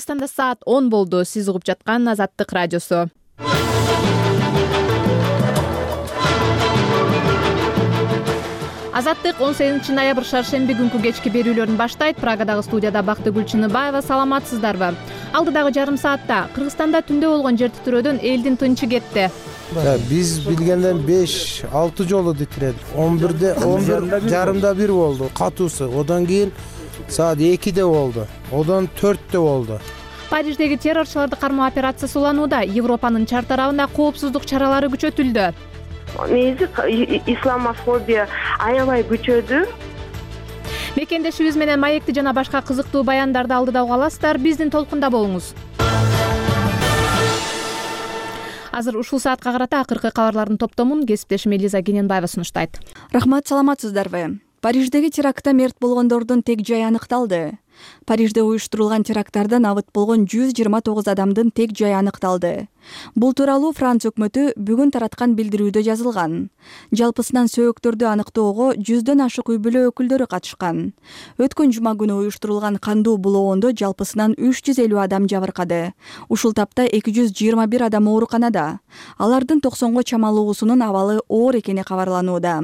Кыргызстанда саат 10 болду. Сиз угуп жаткан Азаттык радиосу. Азаттык 18 ноябрь шаршемби күнкү кечки берүүлөрүн баштайт. Прагадагы студияда Бактыгүл Чыныбаева. Саламатсыздарбы? Алдыдагы жарым саатта Кыргызстанда түндө болгон жер титирөөдөн элдин тынчы кетти. Биз билгенден 5-6 жолу титирedi. 11:30 1 болду катуусу. Одан кийин саат 2-де болду. Одан 4-те болду. Париждеги террорчуларды кармоо операциясы уланууда. Европанын чар тарабында коопсуздук чаралары күчөтүлдү. Негизи исламофобия аябай күчөдү. Мекендешибиз менен маекти жана башка кызыктуу баяндарды алдыда уга аласыздар. Биздин толкунда болуңуз. Азыр ушул саатка карата акыркы кабарлардын топтомун кесиптешим Элиза Кененбаева сунуштайт. Рахмат, саламатсыздарбы? Париждеги терактта мерт болгондордун тег жайы аныкталды. Парижде уюштурулган теракттардан абыт болгон 129 адамдын тег жайы аныкталды. Бул тууралуу Франция өкмөтү бүгүн тараткан билдирүүдө жазылган. Жалпысынан сөөктөрдү аныктоого 100дөн ашык үй бүлө өкүлдөрү катышкан. Өткөн жума күнү уюштурулган кандуу булоондо жалпысынан 350 адам жабыркады. Ушул тапта 221 адам ооруканада. Алардын 90го чамалуусунун абалы оор экени кабарланууда.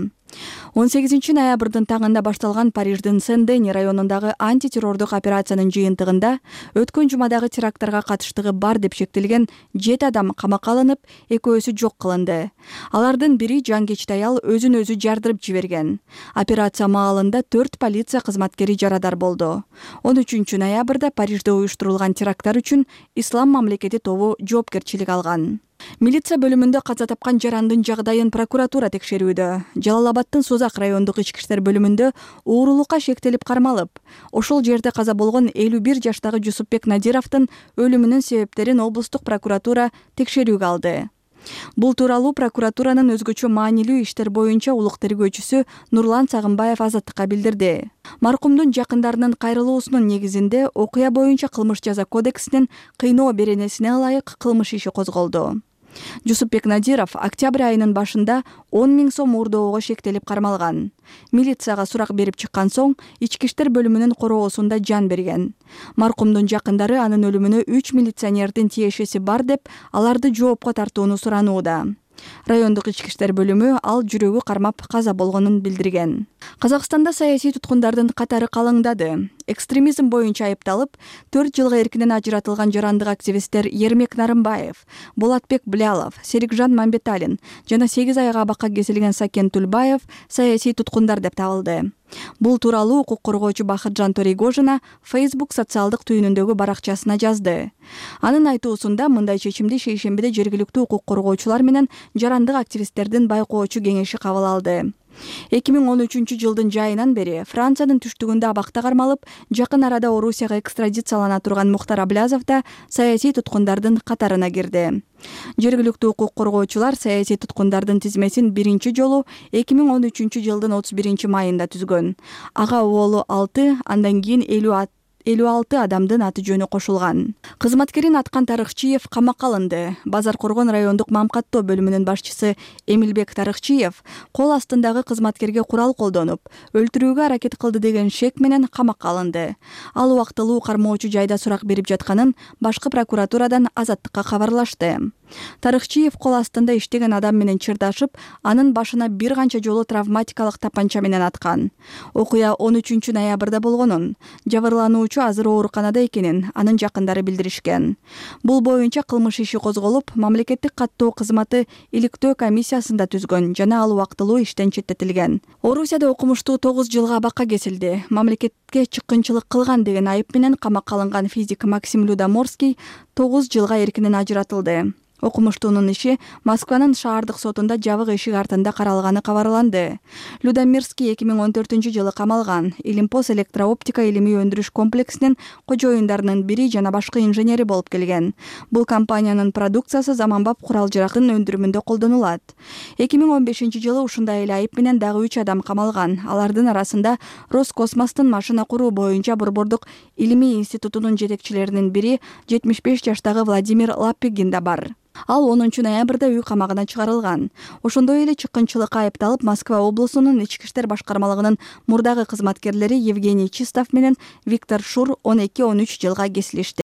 18 ноябрдын таңында башталган Париждин Сен-Дени районундагы антитеррордук операциянын жыйынтыгында өткөн жумадагы теракттарга катыштыгы бар деп шектелген 7 адам камакка алынып, экөөсү жок кылынды. Алардын бири жангечти аял өзүн өзү жардырып жиберген. Операция маалында 4 полиция кызматкери жарадар болду. 13 ноябрда Парижде уюштурулган теракттар үчүн Ислам мамлекети тобу жоопкерчилик алган. Милиция бөлүмүндө каза тапкан жарандын жагдайын прокуратура текшерүүдө. Жалал-Абадтын Созак райондук ички иштер бөлүмүндө уурулукка шектелип кармалып, ошол жерде каза болгон 51 жаштагы Жусупбек Надировдун өлүмүнүн себептерин облустук прокуратура текшерүүгө алды. Бул тууралуу прокуратуранын өзгөчө маанилүү иштер боюнча улук тергөөчүсү Нурлан Сагынбаев Азаттыкка билдирди. Маркумдун жакындарынын кайрылуусунун негизинде окуя боюнча кылмыш жаза кодексинин кыйноо беренесине ылайык кылмыш иши козголду. Жусупбек Надиров октябрь айынын башында 10 000 сом уурдоого шектелип кармалган. Милицияга сурак берип чыккан соң ички иштер бөлүмүнүн короосунда жан берген. Маркумдун жакындары анын өлүмүнө 3 милиционердин тиешеси бар деп, аларды жоопко тартууну суранууда. Райондук ички иштер бөлүмү ал жүрөгү кармап каза болгонун билдирген. Казакстанда саясий туткундардын катары калыңдады. Экстремизм боюнча айыпталып, 4 жылга эркинен ажыратылган жарандык активисттер Ермек Нарымбаев, Болотбек Блялов, Серикжан Мамбеталин жана 8 айга абакка кесилген Сакен Тулбаев саясий туткундар деп табылды. Бул тууралуу укук коргоочу Бахытжан Торейгожина Facebook социалдык түйүнүндөгү баракчасына жазды. Анын айтуусунда мындай чечимди шейшембиде жергиликтүү укук коргоочулар менен жарандык активисттердин байкоочу кеңеши кабыл алды. 2013 жылдын жайынан бери Франциянын түштүгүндө абакта кармалып, жакын арада Орусияга экстрадициялана турган Мухтар Аблязов да саясий туткундардын катарына кирди. Жергиликтүү укук коргоочулар саясий туткундардын тизмесин биринчи жолу 2013 жылдын 31 майында түзгөн. Ага оолу 6, андан кийин 56 адамдын аты жөнү кошулган. Кызматкерин аткан Тарыхчиев камакка алынды. Базар Коргон райондук мамкаттоо бөлүмүнүн башчысы Эмилбек Тарыхчиев кол астындагы кызматкерге курал колдонуп, өлтүрүүгө аракет кылды деген шек менен камакка алынды. Ал убактылуу кармоочу жайда сурак берип жатканын башкы прокуратурадан Азаттыкка кабарлашты. Тарыхчиев кол астында иштеген адам менен чырдашып, анын башына бир канча жолу травматикалык тапанча менен аткан. Окуя 13 ноябрда болгонун, жабырлануучу азыр ооруканада экенин анын жакындары билдиришкен. Бул боюнча кылмыш иши козголуп, мамлекеттик каттоо кызматы иликтөө комиссиясын да түзгөн жана ал убактылуу иштен четтетилген. Орусияда окумуштуу 9 жылга абакка кесилди. Мамлекетке чыккынчылык кылган деген айып менен камакка алынган физик Максим Людоморский 9 жылга эркинен ажыратылды. Окумуштуунун иши Москванын шаардык сотунда жабык эшик артында каралганы кабарланды. Людомирский 2014 жылы камалган. Илимпос электрооптика илимий өндүрүш комплексинин кожоюндарынын бири жана башкы инженери болуп келген. Бул компаниянын продукциясы заманбап курал-жарактын өндүрүмүндө колдонулат. 2015 жылы ушундай эле айып менен дагы 3 адам камалган. Алардын арасында Роскосмостун машина куруу боюнча Борбордук илимий институтунун жетекчилеринин бири 75 жаштагы Владимир Лаппигин да бар. Ал 10 ноябрда үй камагына чыгарылган. Ошондой эле чыккынчылыкка айыпталып Москва облусунун ички иштер башкармалыгынын мурдагы кызматкерлери Евгений Чистов менен Виктор Шур 12-13 жылга кесилишти.